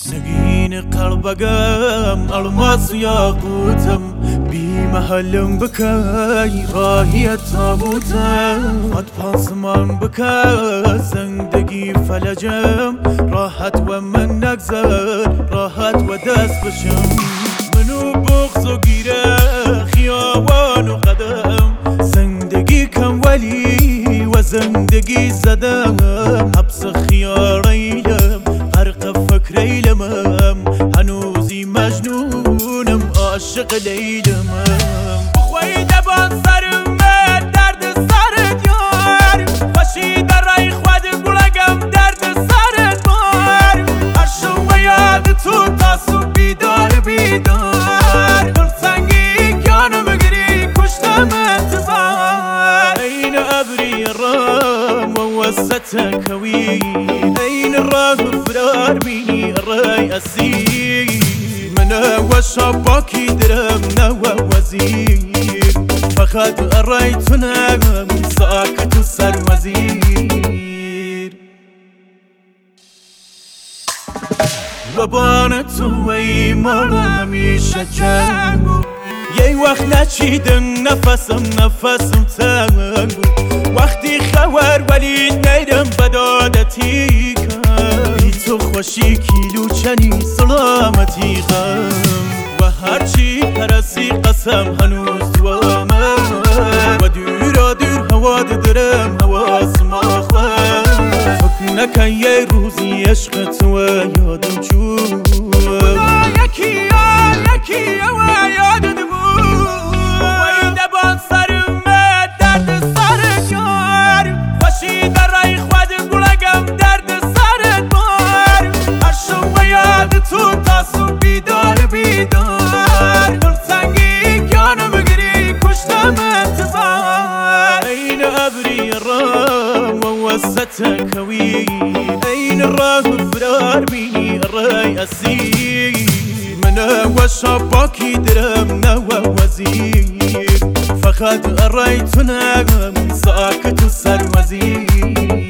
سقين قلبقم الماس ياقوتم بمهلم بكاي راهي تابوتم أطفال زمان بكا زندقي فلجم راحت ومن نقزر راحت وداس بشم منو بغز وقيرة خيابان وقدم زندقي كم ولي وزندقي زدم حبس خياريلم غرق فكري لمم هنوزي مجنونم عاشق لیلم بخوی دبان سرم درد سرت یار باشی در رای خود بلگم درد سرت بار هر شو یاد تو تاسو بیدار بیدار دل سنگی کانو بگیری کشتم انتظار این ابری رام و وسط کوی این راه فرار بینی رای اسیر من وشباكي درم نوى وزير فخد قريتنا ساكت السر وزير وبانت وي مرة ميشة جنبو يي وقت نشيدن نفسم تنبو وقتی خوار ولی نیرم بدادتی کن بی تو خوشی کیلو چنی سلامتی غم و هرچی پرسی قسم هنوز دوامه و دورا دور هوا درم حواسم آخوام فکر نکن یه روزی عشق تو یادم چون یکی و یادم بود وی دبان سرم درد سرت یار باشی در رای خود بلگم درد سرت بار هر شو یاد تو تاسو بیدار بیدار دل سنگی کانو بگیری کشتم انتظار این ابری رام و وسط کوی این راه فرار بینی رای اسیر من وشباكي درم نوى وزير فقد قريتنا ساكت السر وزير